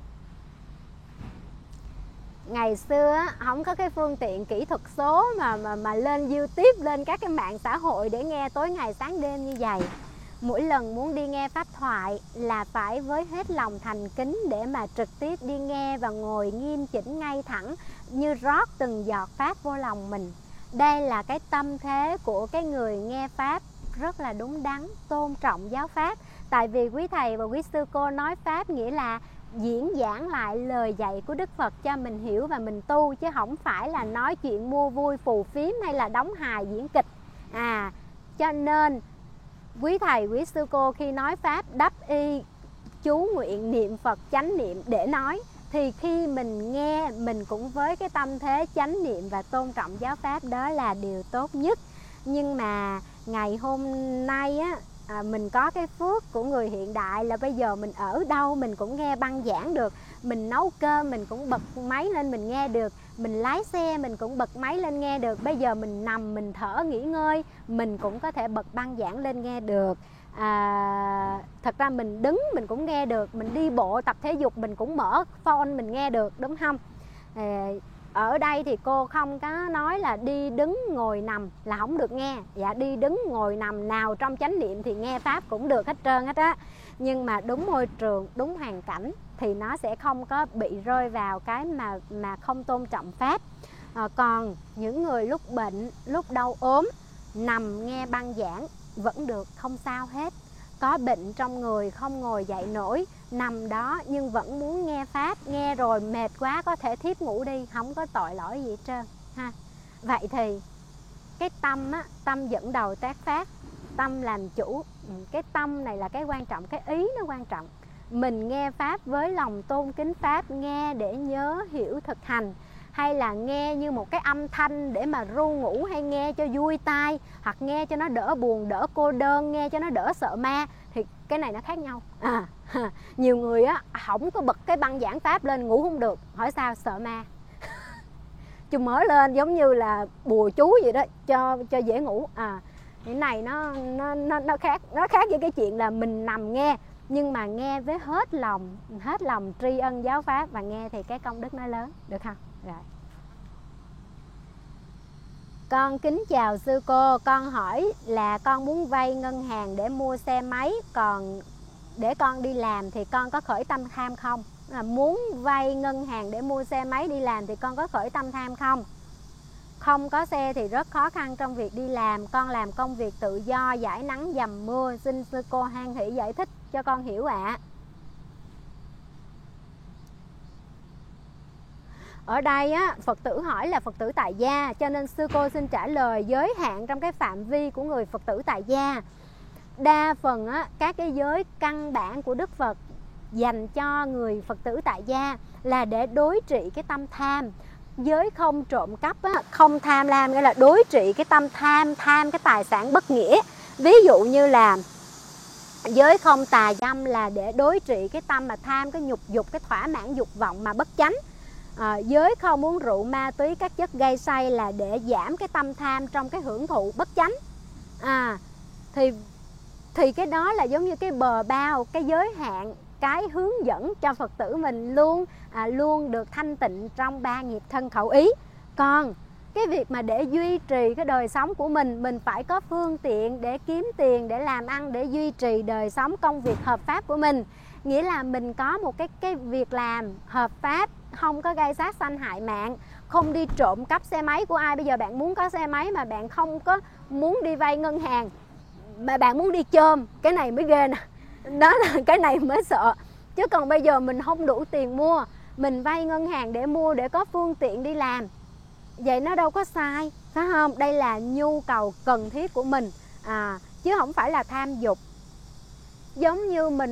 Ngày xưa á, không có cái phương tiện kỹ thuật số mà mà mà lên YouTube, lên các cái mạng xã hội để nghe tối ngày sáng đêm như vậy. Mỗi lần muốn đi nghe pháp thoại là phải với hết lòng thành kính để mà trực tiếp đi nghe và ngồi nghiêm chỉnh ngay thẳng như rót từng giọt pháp vô lòng mình. Đây là cái tâm thế của cái người nghe pháp rất là đúng đắn, tôn trọng giáo pháp. Tại vì quý thầy và quý sư cô nói pháp nghĩa là diễn giảng lại lời dạy của Đức Phật cho mình hiểu và mình tu, chứ không phải là nói chuyện mua vui phù phiếm hay là đóng hài diễn kịch. À, cho nên quý thầy quý sư cô khi nói pháp đắp y chú nguyện niệm Phật chánh niệm để nói, thì khi mình nghe mình cũng với cái tâm thế chánh niệm và tôn trọng giáo pháp, đó là điều tốt nhất. Nhưng mà ngày hôm nay á, à, mình có cái phước của người hiện đại là bây giờ mình ở đâu mình cũng nghe băng giảng được. Mình nấu cơm mình cũng bật máy lên mình nghe được, mình lái xe mình cũng bật máy lên nghe được. Bây giờ mình nằm mình thở nghỉ ngơi mình cũng có thể bật băng giảng lên nghe được. À, thật ra mình đứng mình cũng nghe được, mình đi bộ tập thể dục mình cũng mở phone mình nghe được, đúng không? À, ở đây thì cô không có nói là đi đứng ngồi nằm là không được nghe. Dạ, đi đứng ngồi nằm nào trong chánh niệm thì nghe pháp cũng được hết trơn hết á. Nhưng mà đúng môi trường, đúng hoàn cảnh thì nó sẽ không có bị rơi vào cái mà mà không tôn trọng pháp. À, còn những người lúc bệnh, lúc đau ốm nằm nghe băng giảng vẫn được, không sao hết. Có bệnh trong người không ngồi dậy nổi, nằm đó nhưng vẫn muốn nghe pháp, nghe rồi mệt quá có thể thiếp ngủ đi, không có tội lỗi gì hết trơn ha. Vậy thì cái tâm á, tâm dẫn đầu tác pháp, tâm làm chủ. Cái tâm này là cái quan trọng, cái ý nó quan trọng. Mình nghe pháp với lòng tôn kính pháp, nghe để nhớ hiểu thực hành, hay là nghe như một cái âm thanh để mà ru ngủ, hay nghe cho vui tai, hoặc nghe cho nó đỡ buồn, đỡ cô đơn, nghe cho nó đỡ sợ ma, thì cái này nó khác nhau. À, nhiều người á không có bật cái băng giảng pháp lên ngủ không được, hỏi sao? Sợ ma. Chứ mở lên giống như là bùa chú vậy đó, cho cho dễ ngủ. À, cái này nó nó nó nó khác, nó khác với cái chuyện là mình nằm nghe, nhưng mà nghe với hết lòng, hết lòng tri ân giáo pháp và nghe thì cái công đức nó lớn, được không? Rồi. Con kính chào sư cô, con hỏi là con muốn vay ngân hàng để mua xe máy, còn để con đi làm thì con có khởi tâm tham không? Là muốn vay ngân hàng để mua xe máy đi làm thì con có khởi tâm tham không? Không có xe thì rất khó khăn trong việc đi làm, con làm công việc tự do, giải nắng dầm mưa, xin sư cô hoan hỷ giải thích cho con hiểu ạ. À. Ở đây á, Phật tử hỏi là Phật tử tại gia, cho nên sư cô xin trả lời giới hạn trong cái phạm vi của người Phật tử tại gia. Đa phần á, các cái giới căn bản của Đức Phật dành cho người Phật tử tại gia là để đối trị cái tâm tham. Giới không trộm cắp á, không tham lam, nghĩa là đối trị cái tâm tham, tham cái tài sản bất nghĩa. Ví dụ như là giới không tà dâm là để đối trị cái tâm mà tham, cái nhục dục, cái thỏa mãn dục vọng mà bất chánh. À, giới không uống rượu ma túy các chất gây say là để giảm cái tâm tham trong cái hưởng thụ bất chánh. À, thì thì cái đó là giống như cái bờ bao, cái giới hạn, cái hướng dẫn cho Phật tử mình luôn à, luôn được thanh tịnh trong ba nghiệp thân khẩu ý. Còn cái việc mà để duy trì cái đời sống của mình, mình phải có phương tiện để kiếm tiền, để làm ăn, để duy trì đời sống công việc hợp pháp của mình. Nghĩa là mình có một cái cái việc làm hợp pháp, không có gây sát sanh hại mạng, không đi trộm cắp xe máy của ai. Bây giờ bạn muốn có xe máy mà bạn không có muốn đi vay ngân hàng, mà bạn muốn đi chôm, cái này mới ghê nè. Đó là cái này mới sợ. Chứ còn bây giờ mình không đủ tiền mua, mình vay ngân hàng để mua, để có phương tiện đi làm, vậy nó đâu có sai, phải không? Đây là nhu cầu cần thiết của mình, à, chứ không phải là tham dục. Giống như mình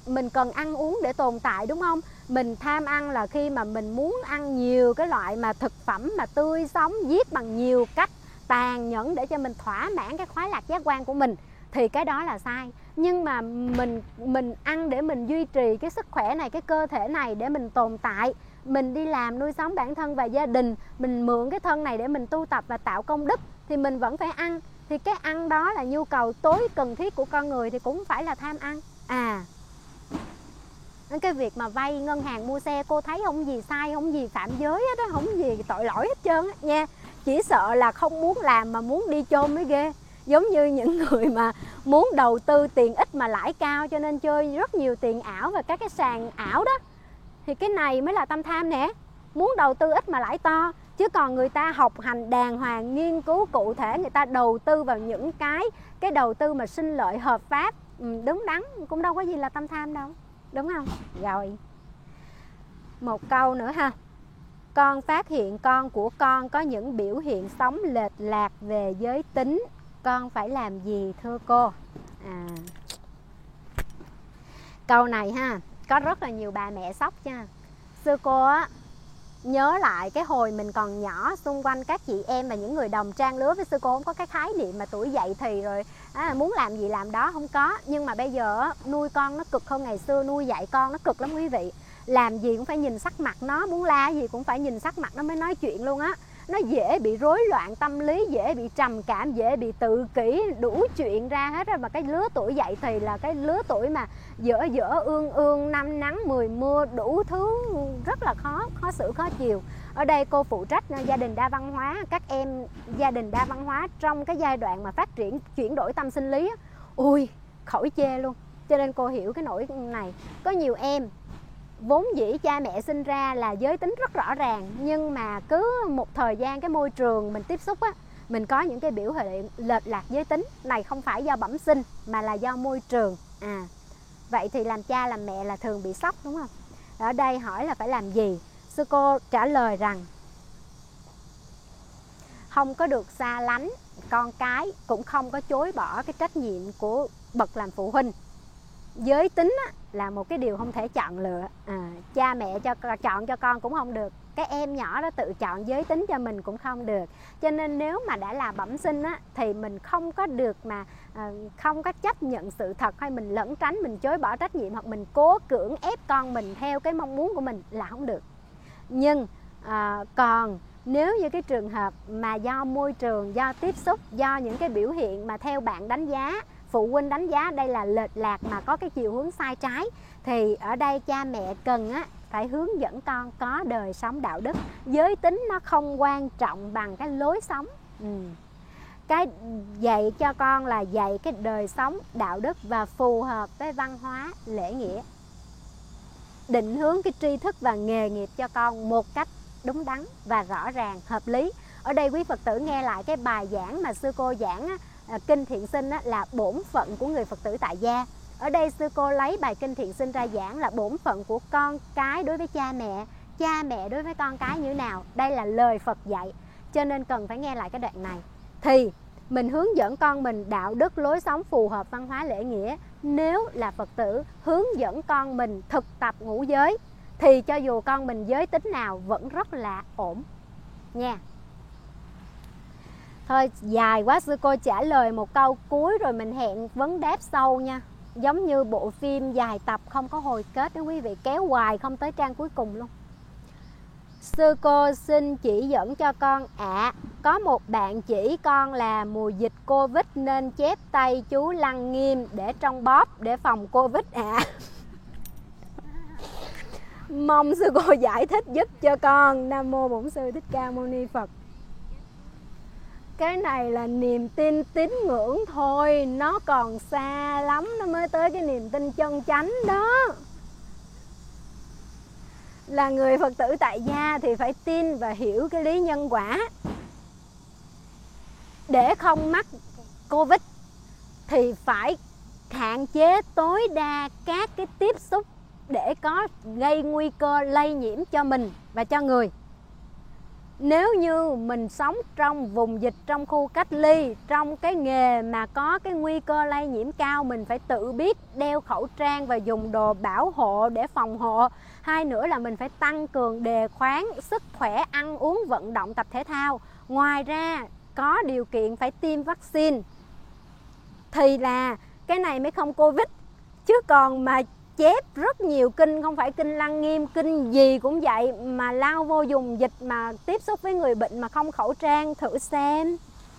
mình cần ăn uống để tồn tại, đúng không? Mình tham ăn là khi mà mình muốn ăn nhiều cái loại mà thực phẩm mà tươi sống, giết bằng nhiều cách tàn nhẫn để cho mình thỏa mãn cái khoái lạc giác quan của mình, thì cái đó là sai. Nhưng mà mình mình ăn để mình duy trì cái sức khỏe này, cái cơ thể này để mình tồn tại, mình đi làm nuôi sống bản thân và gia đình, mình mượn cái thân này để mình tu tập và tạo công đức, thì mình vẫn phải ăn. Thì cái ăn đó là nhu cầu tối cần thiết của con người, thì cũng phải là tham ăn. À, cái việc mà vay ngân hàng mua xe, cô thấy không gì sai, không gì phạm giới hết đó, không gì tội lỗi hết trơn á nha. Chỉ sợ là không muốn làm mà muốn đi chôn mới ghê. Giống như những người mà muốn đầu tư tiền ít mà lãi cao, cho nên chơi rất nhiều tiền ảo và các cái sàn ảo đó. Thì cái này mới là tâm tham nè. Muốn đầu tư ít mà lãi to. Chứ còn người ta học hành đàng hoàng, nghiên cứu cụ thể, người ta đầu tư vào những cái cái đầu tư mà sinh lợi hợp pháp, đúng đắn, cũng đâu có gì là tâm tham đâu, đúng không? Rồi, một câu nữa ha. Con phát hiện con của con có những biểu hiện sống lệch lạc về giới tính, con phải làm gì thưa cô? À, câu này ha, có rất là nhiều bà mẹ sốc nha. Sư cô á, nhớ lại cái hồi mình còn nhỏ, xung quanh các chị em và những người đồng trang lứa với sư cô không có cái khái niệm mà tuổi dậy thì rồi à, muốn làm gì làm đó, không có. Nhưng mà bây giờ nuôi con nó cực hơn ngày xưa, nuôi dạy con nó cực lắm quý vị. Làm gì cũng phải nhìn sắc mặt nó, muốn la gì cũng phải nhìn sắc mặt nó mới nói chuyện luôn á. Nó dễ bị rối loạn tâm lý, dễ bị trầm cảm, dễ bị tự kỷ, đủ chuyện ra hết rồi. Mà cái lứa tuổi dậy thì là cái lứa tuổi mà dở dở ương ương, năm nắng mười mưa, đủ thứ rất là khó, khó xử, khó chịu. Ở đây cô phụ trách gia đình đa văn hóa, các em gia đình đa văn hóa trong cái giai đoạn mà phát triển chuyển đổi tâm sinh lý, ui khỏi chê luôn. Cho nên cô hiểu cái nỗi này. Có nhiều em vốn dĩ cha mẹ sinh ra là giới tính rất rõ ràng, nhưng mà cứ một thời gian cái môi trường mình tiếp xúc á, mình có những cái biểu hiện lệch lạc giới tính. Này không phải do bẩm sinh mà là do môi trường. À, vậy thì làm cha làm mẹ là thường bị sốc, đúng không? Ở đây hỏi là phải làm gì? Sư cô trả lời rằng không có được xa lánh con cái, cũng không có chối bỏ cái trách nhiệm của bậc làm phụ huynh. Giới tính á, là một cái điều không thể chọn lựa. À, cha mẹ cho chọn cho con cũng không được, cái em nhỏ đó tự chọn giới tính cho mình cũng không được. Cho nên nếu mà đã là bẩm sinh á, thì mình không có được mà à, không có chấp nhận sự thật, hay mình lẩn tránh, mình chối bỏ trách nhiệm, hoặc mình cố cưỡng ép con mình theo cái mong muốn của mình là không được. Nhưng à, còn nếu như cái trường hợp mà do môi trường, do tiếp xúc, do những cái biểu hiện mà theo bạn đánh giá, phụ huynh đánh giá đây là lệch lạc mà có cái chiều hướng sai trái, thì ở đây cha mẹ cần á, phải hướng dẫn con có đời sống đạo đức. Giới tính nó không quan trọng bằng cái lối sống. ừ. Cái dạy cho con là dạy cái đời sống đạo đức và phù hợp với văn hóa lễ nghĩa, định hướng cái tri thức và nghề nghiệp cho con một cách đúng đắn và rõ ràng, hợp lý. Ở đây quý Phật tử nghe lại cái bài giảng mà sư cô giảng á, Kinh Thiện Sinh á, là bổn phận của người Phật tử tại gia. Ở đây sư cô lấy bài Kinh Thiện Sinh ra giảng là bổn phận của con cái đối với cha mẹ, cha mẹ đối với con cái như thế nào. Đây là lời Phật dạy, cho nên cần phải nghe lại cái đoạn này. Thì mình hướng dẫn con mình đạo đức lối sống phù hợp văn hóa lễ nghĩa. Nếu là Phật tử hướng dẫn con mình thực tập ngũ giới, thì cho dù con mình giới tính nào vẫn rất là ổn nha. Thôi dài quá, sư cô trả lời một câu cuối rồi mình hẹn vấn đáp sau nha. Giống như bộ phim dài tập không có hồi kết đó quý vị, kéo hoài không tới trang cuối cùng luôn. Sư cô xin chỉ dẫn cho con ạ. À, có một bạn chỉ con là mùa dịch Covid nên chép tay chú Lăng Nghiêm để trong bóp để phòng Covid ạ. À. Mong sư cô giải thích giúp cho con. Nam mô Bổn Sư Thích Ca Mâu Ni Phật. Cái này là niềm tin tín ngưỡng thôi, nó còn xa lắm nó mới tới cái niềm tin chân chánh đó. Là người Phật tử tại gia thì phải tin và hiểu cái lý nhân quả. Để không mắc Covid thì phải hạn chế tối đa các cái tiếp xúc để có gây nguy cơ lây nhiễm cho mình và cho người. Nếu như mình sống trong vùng dịch, trong khu cách ly, trong cái nghề mà có cái nguy cơ lây nhiễm cao, mình phải tự biết đeo khẩu trang và dùng đồ bảo hộ để phòng hộ. Hai nữa là mình phải tăng cường đề kháng, sức khỏe, ăn uống, vận động, tập thể thao. Ngoài ra có điều kiện phải tiêm vaccine thì là cái này mới không Covid. Chứ còn mà chép rất nhiều kinh, không phải kinh Lăng Nghiêm, kinh gì cũng vậy, mà lao vô dùng dịch mà tiếp xúc với người bệnh mà không khẩu trang, thử xem.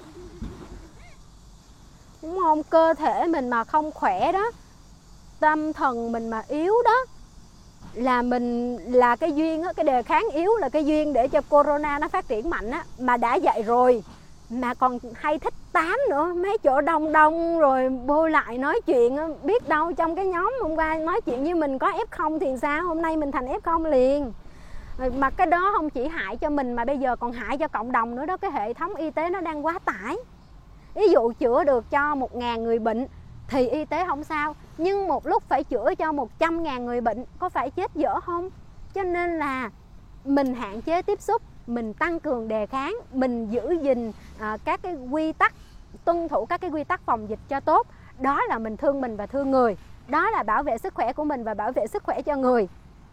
Đúng không? Cơ thể mình mà không khỏe đó, tâm thần mình mà yếu đó, là mình là cái duyên á, cái đề kháng yếu là cái duyên để cho corona nó phát triển mạnh á. Mà đã vậy rồi mà còn hay thích tám nữa, mấy chỗ đông đông rồi bôi lại nói chuyện, biết đâu trong cái nhóm hôm qua nói chuyện với mình có ép không thì sao, hôm nay mình thành ép không liền. Mà cái đó không chỉ hại cho mình mà bây giờ còn hại cho cộng đồng nữa đó. Cái hệ thống y tế nó đang quá tải. Ví dụ chữa được cho một ngàn người bệnh thì y tế không sao, nhưng một lúc phải chữa cho một trăm ngàn người bệnh, có phải chết dở không? Cho nên là mình hạn chế tiếp xúc, mình tăng cường đề kháng, mình giữ gìn à, các cái quy tắc, tuân thủ các cái quy tắc phòng dịch cho tốt. Đó là mình thương mình và thương người. Đó là bảo vệ sức khỏe của mình và bảo vệ sức khỏe cho người.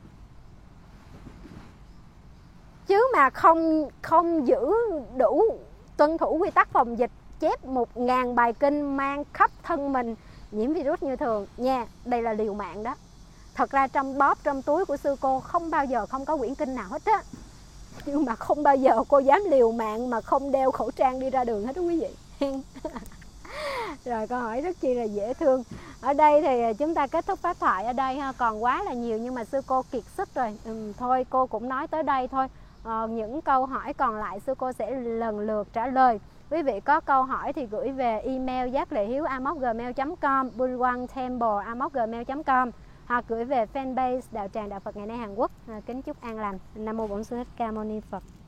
Chứ mà không không giữ đủ tuân thủ quy tắc phòng dịch, chép một ngàn bài kinh mang khắp thân mình, nhiễm virus như thường nha. Đây là liều mạng đó. Thật ra trong bóp, trong túi của sư cô không bao giờ không có quyển kinh nào hết á. Nhưng mà không bao giờ cô dám liều mạng mà không đeo khẩu trang đi ra đường hết đó quý vị. Rồi câu hỏi rất chi là dễ thương. Ở đây thì chúng ta kết thúc pháp thoại ở đây ha. Còn quá là nhiều nhưng mà sư cô kiệt sức rồi. Ừ, thôi cô cũng nói tới đây thôi. Ờ, những câu hỏi còn lại sư cô sẽ lần lượt trả lời. Quý vị có câu hỏi thì gửi về email giác lệ hiếu a m o c gmail chấm com, bulwangtemple a m o c gmail chấm com, hoặc gửi về fanpage Đạo Tràng Đạo Phật Ngày Nay Hàn Quốc. À, kính chúc an lành. Nam mô Bổn Sư Thích Ca Mâu Ni Phật.